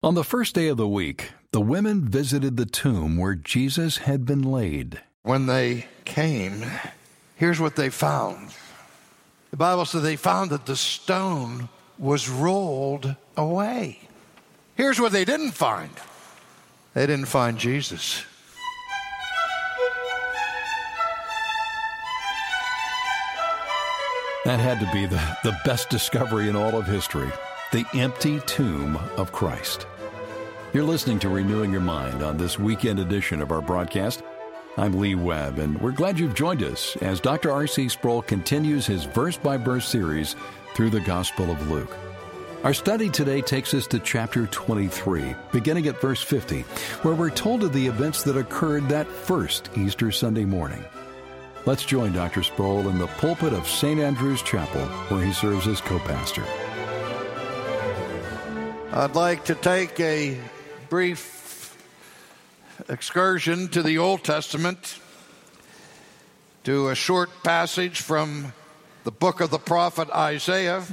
On the first day of the week, the women visited the tomb where Jesus had been laid. When they came, here's what they found. The Bible said they found that the stone was rolled away. Here's what they didn't find. They didn't find Jesus. That had to be the best discovery in all of history, the empty tomb of Christ. You're listening to Renewing Your Mind on this weekend edition of our broadcast. I'm Lee Webb, and we're glad you've joined us as Dr. R.C. Sproul continues his verse-by-verse series through the Gospel of Luke. Our study today takes us to chapter 23, beginning at verse 50, where we're told of the events that occurred that first Easter Sunday morning. Let's join Dr. Sproul in the pulpit of St. Andrew's Chapel, where he serves as co-pastor. I'd like to take a brief excursion to the Old Testament, to a short passage from the book of the prophet Isaiah,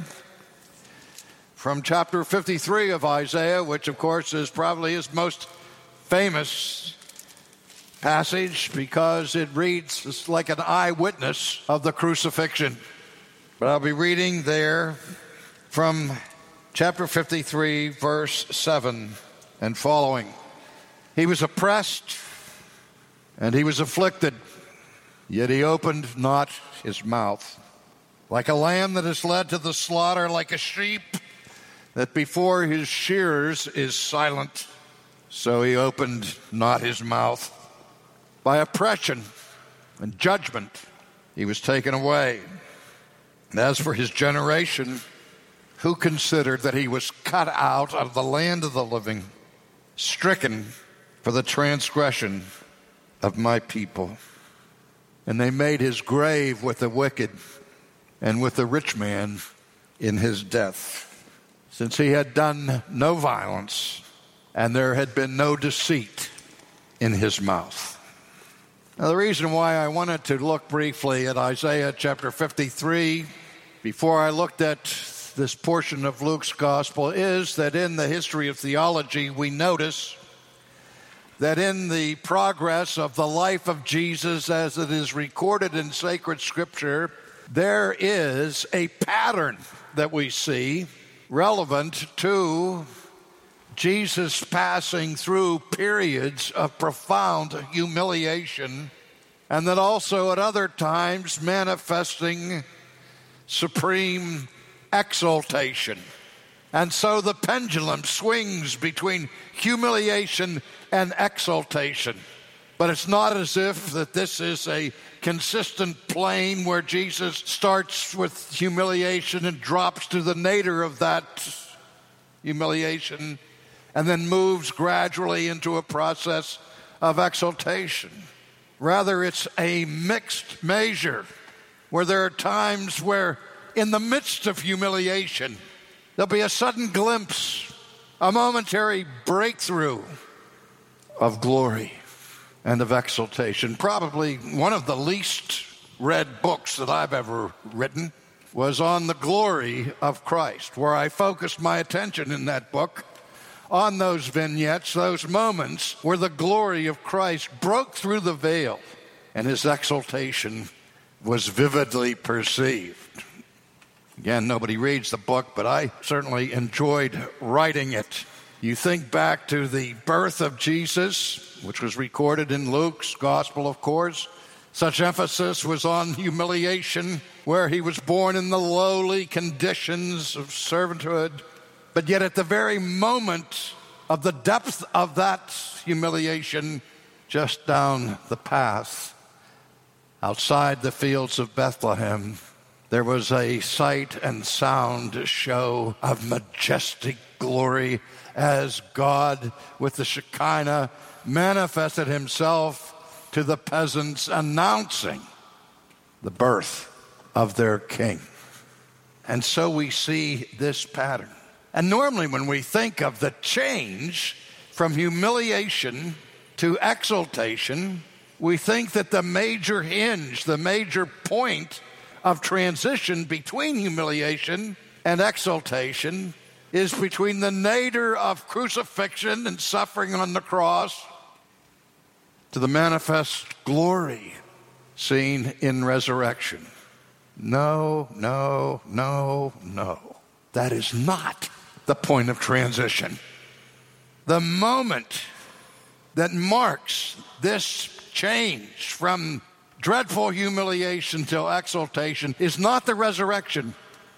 from chapter 53 of Isaiah, which of course is probably his most famous passage because it reads like an eyewitness of the crucifixion. But I'll be reading there from chapter 53, verse 7 and following. He was oppressed and he was afflicted, yet he opened not his mouth. Like a lamb that is led to the slaughter, like a sheep that before his shearers is silent, so he opened not his mouth. By oppression and judgment he was taken away. And as for his generation, who considered that he was cut out of the land of the living, stricken for the transgression of my people? And they made his grave with the wicked and with the rich man in his death, since he had done no violence and there had been no deceit in his mouth. Now, the reason why I wanted to look briefly at Isaiah chapter 53 before I looked at this portion of Luke's gospel is that in the history of theology, we notice that in the progress of the life of Jesus as it is recorded in sacred scripture, there is a pattern that we see relevant to Jesus passing through periods of profound humiliation, and that also at other times manifesting supreme exaltation. And so the pendulum swings between humiliation and exaltation. But it's not as if that this is a consistent plane where Jesus starts with humiliation and drops to the nadir of that humiliation and then moves gradually into a process of exaltation. Rather, it's a mixed measure where there are times where in the midst of humiliation, there'll be a sudden glimpse, a momentary breakthrough of glory and of exaltation. Probably one of the least read books that I've ever written was on the glory of Christ, where I focused my attention in that book on those vignettes, those moments where the glory of Christ broke through the veil and his exaltation was vividly perceived. Again, nobody reads the book, but I certainly enjoyed writing it. You think back to the birth of Jesus, which was recorded in Luke's gospel, of course. Such emphasis was on humiliation, where he was born in the lowly conditions of servanthood. But yet at the very moment of the depth of that humiliation, just down the path, outside the fields of Bethlehem, there was a sight and sound show of majestic glory as God, with the Shekinah, manifested himself to the peasants, announcing the birth of their king. And so we see this pattern. And normally when we think of the change from humiliation to exaltation, we think that the major hinge, the major point of transition between humiliation and exaltation is between the nadir of crucifixion and suffering on the cross to the manifest glory seen in resurrection. No. That is not the point of transition. The moment that marks this change from dreadful humiliation till exaltation is not the resurrection.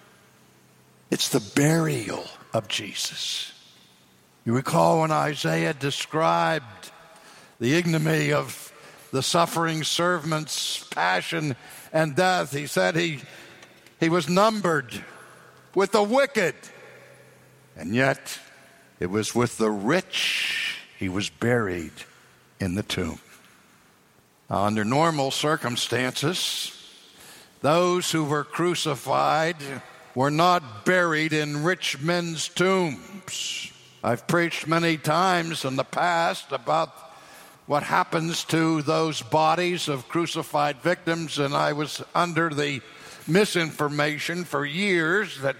It's the burial of Jesus. You recall when Isaiah described the ignominy of the suffering servant's passion and death, he said he was numbered with the wicked, and yet it was with the rich he was buried in the tomb. Under normal circumstances, those who were crucified were not buried in rich men's tombs. I've preached many times in the past about what happens to those bodies of crucified victims, and I was under the misinformation for years that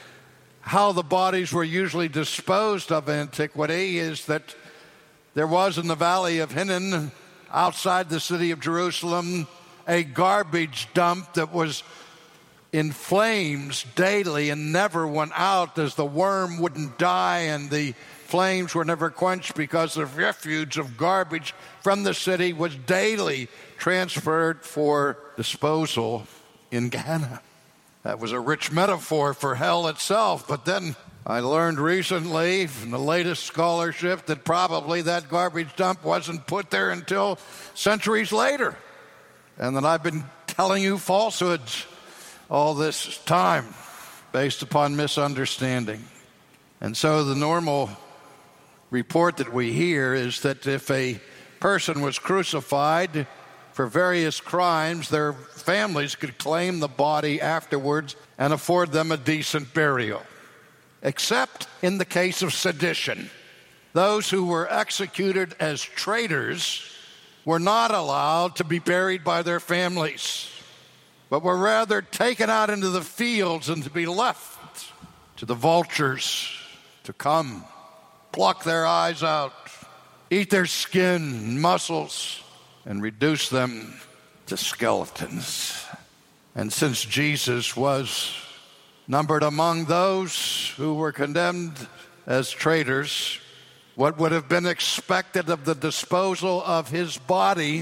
how the bodies were usually disposed of in antiquity is that there was in the Valley of Hinnom, outside the city of Jerusalem, a garbage dump that was in flames daily and never went out, as the worm wouldn't die and the flames were never quenched, because the refuge of garbage from the city was daily transferred for disposal in Gehenna. That was a rich metaphor for hell itself. But then I learned recently from the latest scholarship that probably that garbage dump wasn't put there until centuries later, and that I've been telling you falsehoods all this time based upon misunderstanding. And so the normal report that we hear is that if a person was crucified for various crimes, their families could claim the body afterwards and afford them a decent burial. Except in the case of sedition. Those who were executed as traitors were not allowed to be buried by their families, but were rather taken out into the fields and to be left to the vultures to come, pluck their eyes out, eat their skin and muscles, and reduce them to skeletons. And since Jesus was numbered among those who were condemned as traitors, what would have been expected of the disposal of his body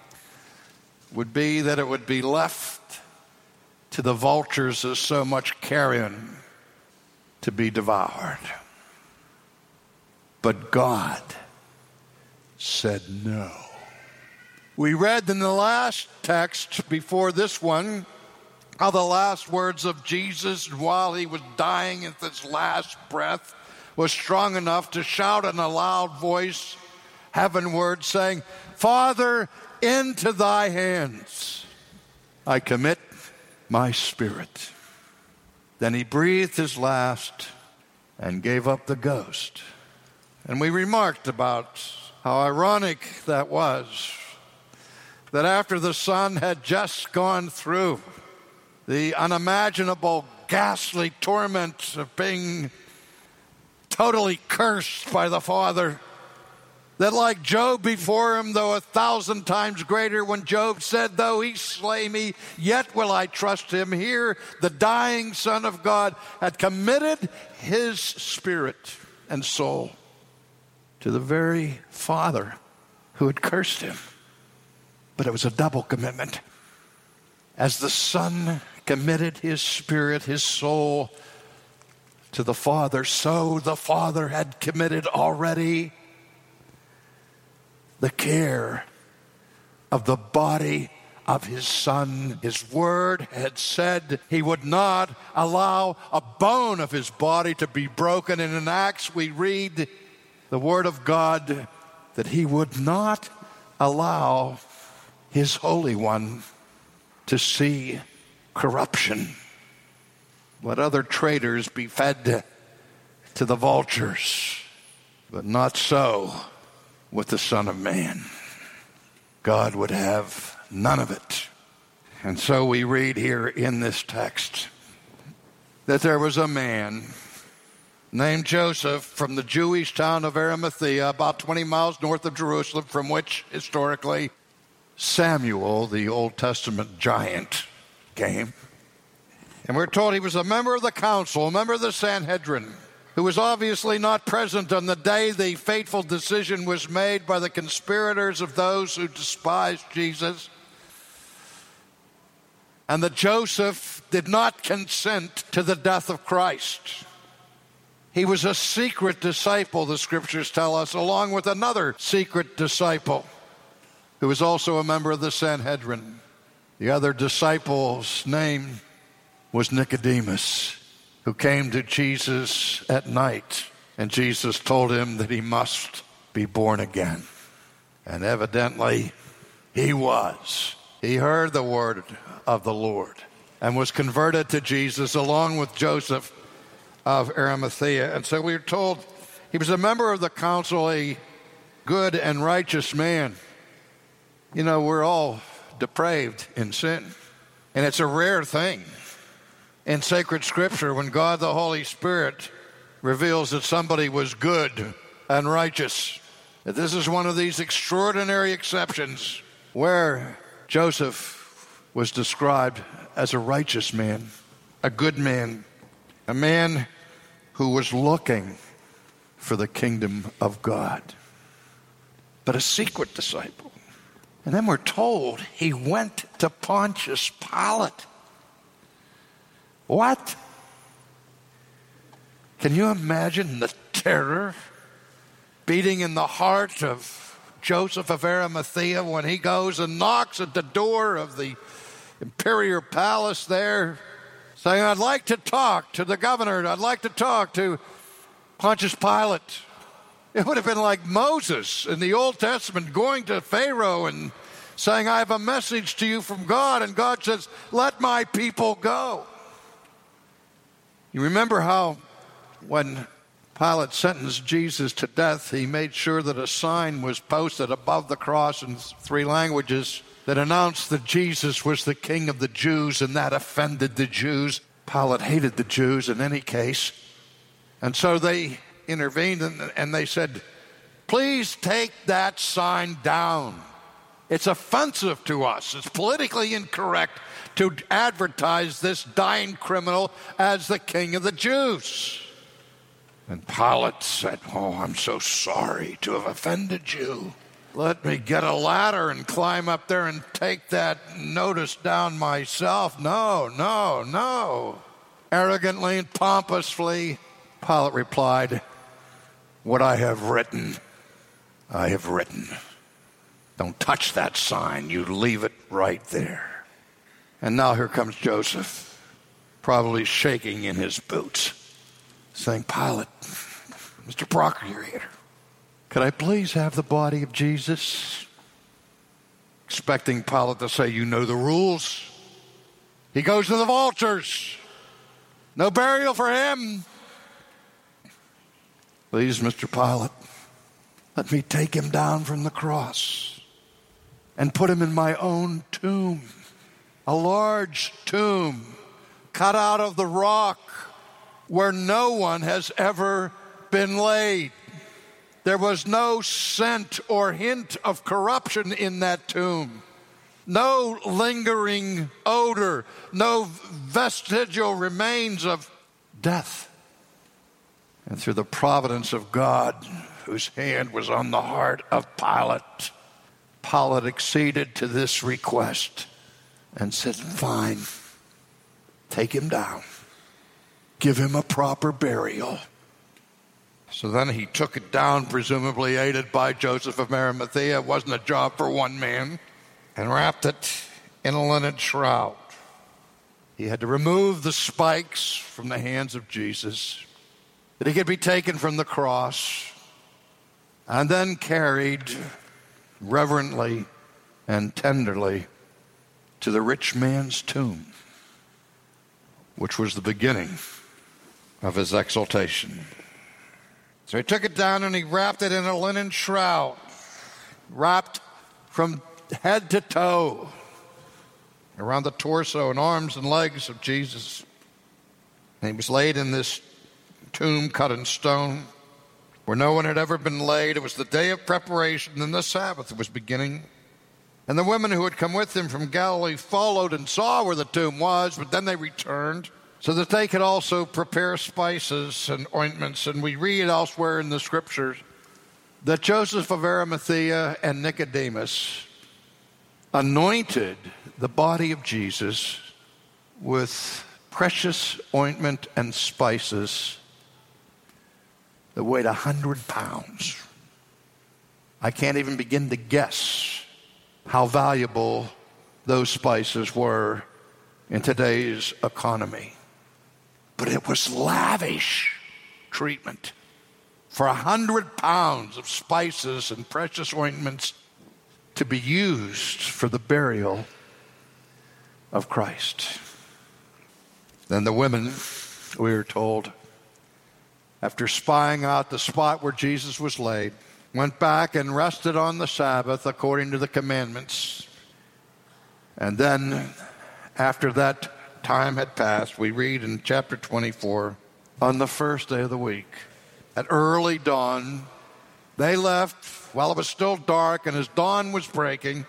would be that it would be left to the vultures as so much carrion to be devoured. But God said no. We read in the last text before this one how the last words of Jesus while he was dying at his last breath was strong enough to shout in a loud voice heavenward, saying, "Father, into thy hands I commit my spirit." Then he breathed his last and gave up the ghost. And we remarked about how ironic that was, that after the Son had just gone through the unimaginable, ghastly torment of being totally cursed by the Father, that like Job before him, though 1,000 times greater, when Job said, "Though he slay me, yet will I trust him," here the dying Son of God had committed his spirit and soul to the very Father who had cursed him. But it was a double commitment. As the Son committed his spirit, his soul to the Father, so the Father had committed already the care of the body of his Son. His word had said he would not allow a bone of his body to be broken. And in Acts we read the word of God that he would not allow his Holy One to see corruption. Let other traitors be fed to the vultures, but not so with the Son of Man. God would have none of it. And so we read here in this text that there was a man named Joseph from the Jewish town of Arimathea, about 20 miles north of Jerusalem, from which, historically, Samuel, the Old Testament giant, came. And we're told he was a member of the council, a member of the Sanhedrin, who was obviously not present on the day the fateful decision was made by the conspirators of those who despised Jesus. And that Joseph did not consent to the death of Christ. He was a secret disciple, the scriptures tell us, along with another secret disciple who was also a member of the Sanhedrin. The other disciple's name was Nicodemus, who came to Jesus at night, and Jesus told him that he must be born again. And evidently, he was. He heard the word of the Lord and was converted to Jesus along with Joseph of Arimathea. And so we're told he was a member of the council, a good and righteous man. You know, we're all depraved in sin, and it's a rare thing in sacred scripture when God the Holy Spirit reveals that somebody was good and righteous. That this is one of these extraordinary exceptions where Joseph was described as a righteous man, a good man, a man who was looking for the kingdom of God, but a secret disciple. And then we're told he went to Pontius Pilate. What? Can you imagine the terror beating in the heart of Joseph of Arimathea when he goes and knocks at the door of the imperial palace there, saying, I'd like to talk to the governor, I'd like to talk to Pontius Pilate. It would have been like Moses in the Old Testament going to Pharaoh and saying, I have a message to you from God, and God says, let my people go. You remember how when Pilate sentenced Jesus to death, he made sure that a sign was posted above the cross in 3 languages that announced that Jesus was the King of the Jews, and that offended the Jews. Pilate hated the Jews in any case. And so they intervened and they said, please take that sign down. It's offensive to us. It's politically incorrect to advertise this dying criminal as the King of the Jews. And Pilate said, oh, I'm so sorry to have offended you. Let me get a ladder and climb up there and take that notice down myself. No. Arrogantly and pompously, Pilate replied, what I have written, I have written. Don't touch that sign. You leave it right there. And now here comes Joseph, probably shaking in his boots, saying, Pilate, Mr. Procurator, could I please have the body of Jesus? Expecting Pilate to say, you know the rules. He goes to the vultures. No burial for him. Please, Mr. Pilate, let me take him down from the cross and put him in my own tomb, a large tomb cut out of the rock where no one has ever been laid. There was no scent or hint of corruption in that tomb. No lingering odor, no vestigial remains of death. And through the providence of God, whose hand was on the heart of Pilate, Pilate acceded to this request and said, fine, take him down. Give him a proper burial. So then he took it down, presumably aided by Joseph of Arimathea. It wasn't a job for one man. And wrapped it in a linen shroud. He had to remove the spikes from the hands of Jesus, that he could be taken from the cross and then carried reverently and tenderly to the rich man's tomb, which was the beginning of his exaltation. So he took it down and he wrapped it in a linen shroud, wrapped from head to toe around the torso and arms and legs of Jesus. And he was laid in this tomb cut in stone, where no one had ever been laid. It was the day of preparation, and the Sabbath was beginning. And the women who had come with him from Galilee followed and saw where the tomb was, but then they returned, so that they could also prepare spices and ointments. And we read elsewhere in the Scriptures that Joseph of Arimathea and Nicodemus anointed the body of Jesus with precious ointment and spices that weighed 100 pounds. I can't even begin to guess how valuable those spices were in today's economy. But it was lavish treatment for 100 pounds of spices and precious ointments to be used for the burial of Christ. Then the women, we are told, after spying out the spot where Jesus was laid, went back and rested on the Sabbath according to the commandments. And then, after that time had passed, we read in chapter 24, on the first day of the week, at early dawn, they left while it was still dark and as dawn was breaking,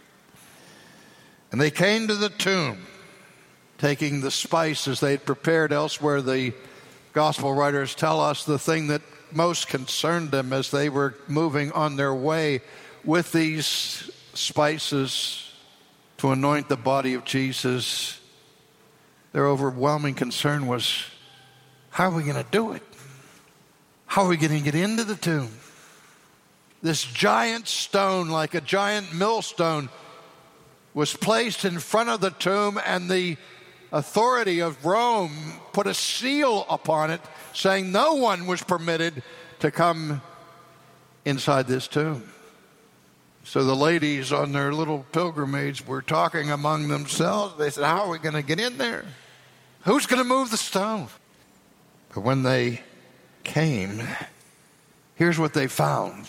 and they came to the tomb, taking the spices they had prepared elsewhere. The gospel writers tell us the thing that most concerned them as they were moving on their way with these spices to anoint the body of Jesus. Their overwhelming concern was, how are we going to do it? How are we going to get into the tomb? This giant stone, like a giant millstone, was placed in front of the tomb, and the authority of Rome put a seal upon it saying no one was permitted to come inside this tomb. So the ladies on their little pilgrimage were talking among themselves. They said, how are we going to get in there? Who's going to move the stone? But when they came, here's what they found.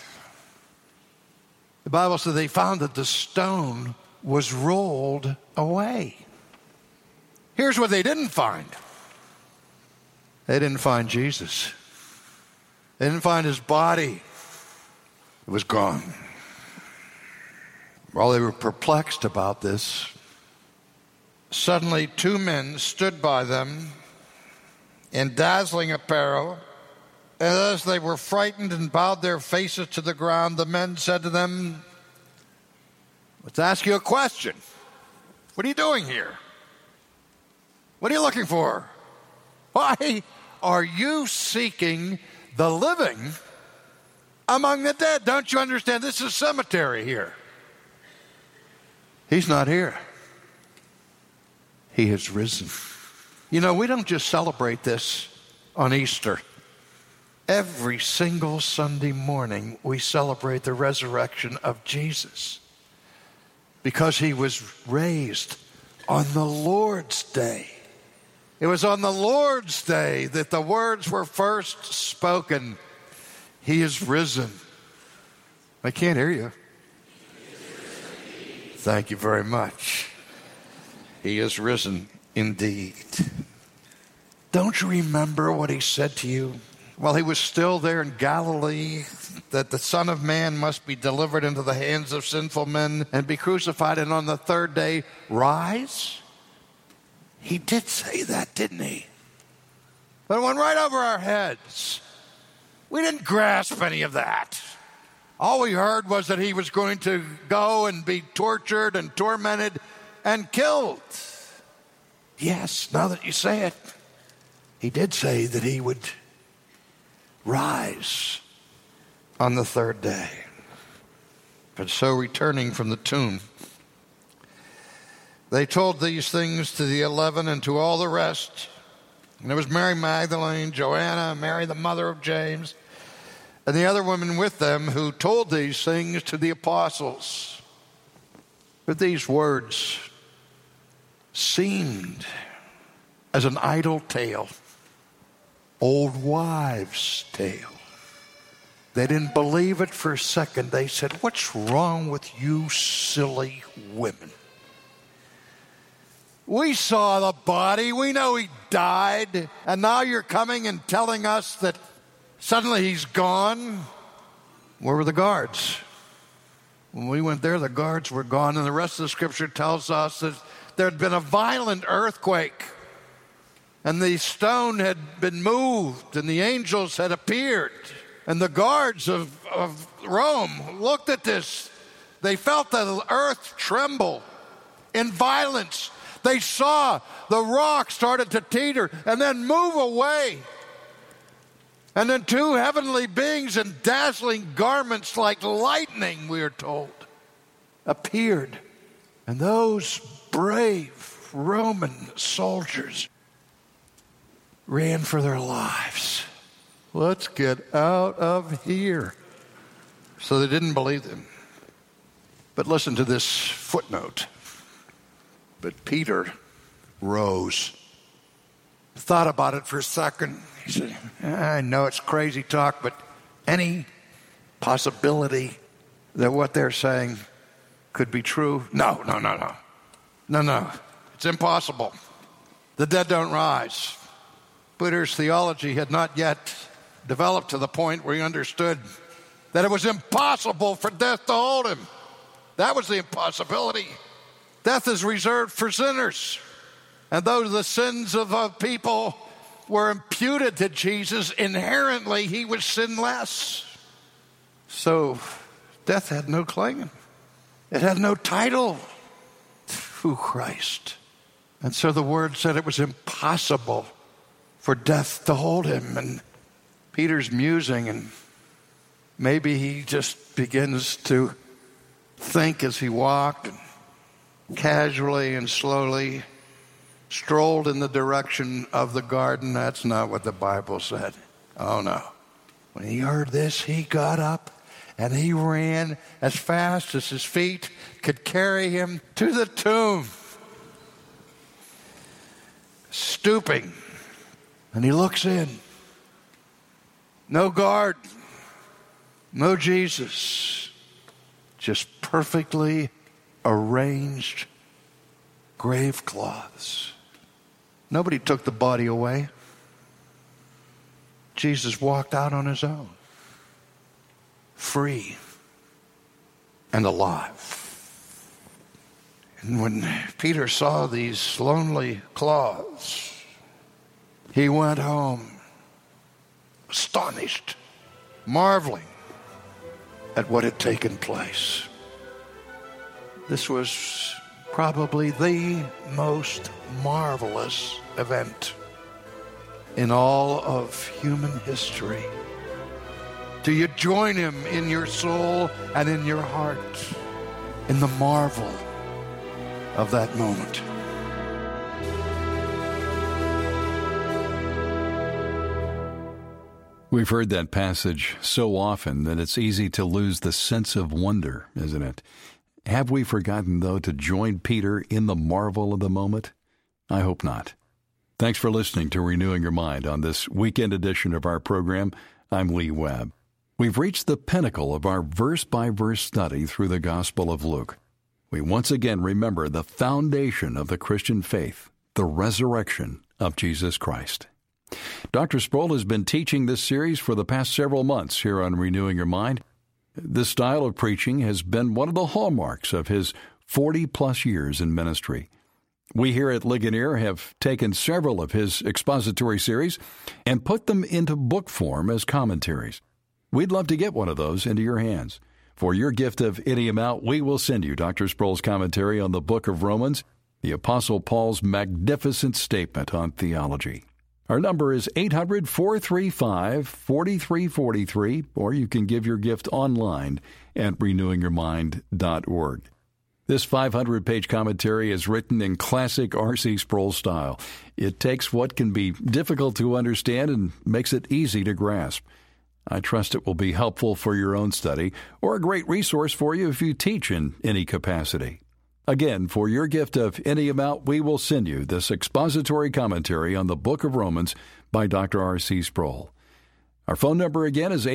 The Bible said they found that the stone was rolled away. Here's what they didn't find. They didn't find Jesus. They didn't find his body. It was gone. While they were perplexed about this, suddenly two men stood by them in dazzling apparel. And as they were frightened and bowed their faces to the ground, the men said to them, let's ask you a question. What are you doing here? What are you looking for? Why are you seeking the living among the dead? Don't you understand? This is a cemetery here. He's not here. He has risen. You know, we don't just celebrate this on Easter. Every single Sunday morning, we celebrate the resurrection of Jesus because he was raised on the Lord's Day. It was on the Lord's Day that the words were first spoken. He is risen. I can't hear you. Thank you very much. He is risen indeed. Don't you remember what he said to you while he was still there in Galilee, that the Son of Man must be delivered into the hands of sinful men and be crucified, and on the third day rise? He did say that, didn't he? But it went right over our heads. We didn't grasp any of that. All we heard was that he was going to go and be tortured and tormented and killed. Yes, now that you say it, he did say that he would rise on the third day. But so returning from the tomb, they told these things to the 11 and to all the rest. And there was Mary Magdalene, Joanna, Mary the mother of James, and the other women with them who told these things to the apostles. But these words seemed as an idle tale, old wives' tale. They didn't believe it for a second. They said, what's wrong with you silly women? We saw the body. We know he died. And now you're coming and telling us that suddenly he's gone? Where were the guards? When we went there, the guards were gone. And the rest of the scripture tells us that there had been a violent earthquake. And the stone had been moved. And the angels had appeared. And the guards of Rome looked at this. They felt the earth tremble in violence. They saw the rock started to teeter and then move away. And then two heavenly beings in dazzling garments like lightning, we are told, appeared. And those brave Roman soldiers ran for their lives. Let's get out of here. So they didn't believe them. But listen to this footnote. But Peter rose, thought about it for a second. He said, I know it's crazy talk, but any possibility that what they're saying could be true? No. It's impossible. The dead don't rise. Peter's theology had not yet developed to the point where he understood that it was impossible for death to hold him. That was the impossibility. Death is reserved for sinners. And though the sins of people were imputed to Jesus, inherently he was sinless. So death had no claim. It had no title to Christ. And so the word said it was impossible for death to hold him. And Peter's musing, and maybe he just begins to think as he walked, and casually and slowly strolled in the direction of the garden. That's not what the Bible said. Oh, no. When he heard this, he got up and he ran as fast as his feet could carry him to the tomb. Stooping, and he looks in. No guard, no Jesus, just perfectly arranged grave cloths. Nobody took the body away. Jesus walked out on his own, free and alive. And when Peter saw these lonely cloths, he went home astonished, marveling at what had taken place. This was probably the most marvelous event in all of human history. Do you join him in your soul and in your heart in the marvel of that moment? We've heard that passage so often that it's easy to lose the sense of wonder, isn't it? Have we forgotten, though, to join Peter in the marvel of the moment? I hope not. Thanks for listening to Renewing Your Mind on this weekend edition of our program. I'm Lee Webb. We've reached the pinnacle of our verse-by-verse study through the Gospel of Luke. We once again remember the foundation of the Christian faith, the resurrection of Jesus Christ. Dr. Sproul has been teaching this series for the past several months here on Renewing Your Mind. This style of preaching has been one of the hallmarks of his 40-plus years in ministry. We here at Ligonier have taken several of his expository series and put them into book form as commentaries. We'd love to get one of those into your hands. For your gift of any amount, we will send you Dr. Sproul's commentary on the book of Romans, the Apostle Paul's magnificent statement on theology. Our number is 800-435-4343, or you can give your gift online at renewingyourmind.org. This 500-page commentary is written in classic R.C. Sproul style. It takes what can be difficult to understand and makes it easy to grasp. I trust it will be helpful for your own study or a great resource for you if you teach in any capacity. Again, for your gift of any amount, we will send you this expository commentary on the book of Romans by Dr. R.C. Sproul. Our phone number again is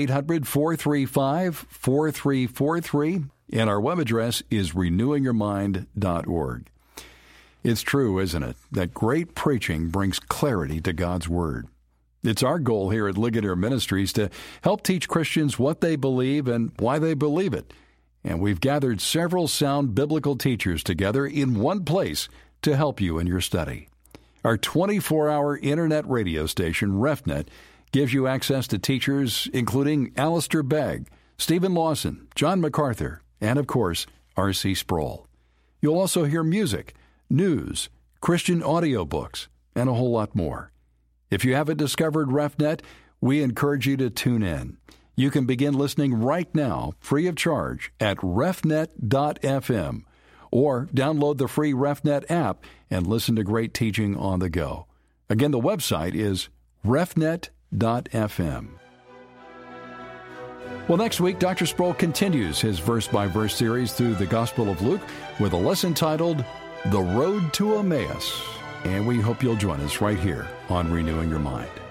800-435-4343, and our web address is renewingyourmind.org. It's true, isn't it, that great preaching brings clarity to God's Word. It's our goal here at Ligonier Ministries to help teach Christians what they believe and why they believe it. And we've gathered several sound biblical teachers together in one place to help you in your study. Our 24-hour internet radio station, RefNet, gives you access to teachers including Alistair Begg, Stephen Lawson, John MacArthur, and, of course, R.C. Sproul. You'll also hear music, news, Christian audiobooks, and a whole lot more. If you haven't discovered RefNet, we encourage you to tune in. You can begin listening right now, free of charge, at refnet.fm, or download the free RefNet app and listen to great teaching on the go. Again, the website is refnet.fm. Well, next week, Dr. Sproul continues his verse-by-verse series through the Gospel of Luke with a lesson titled, The Road to Emmaus. And we hope you'll join us right here on Renewing Your Mind.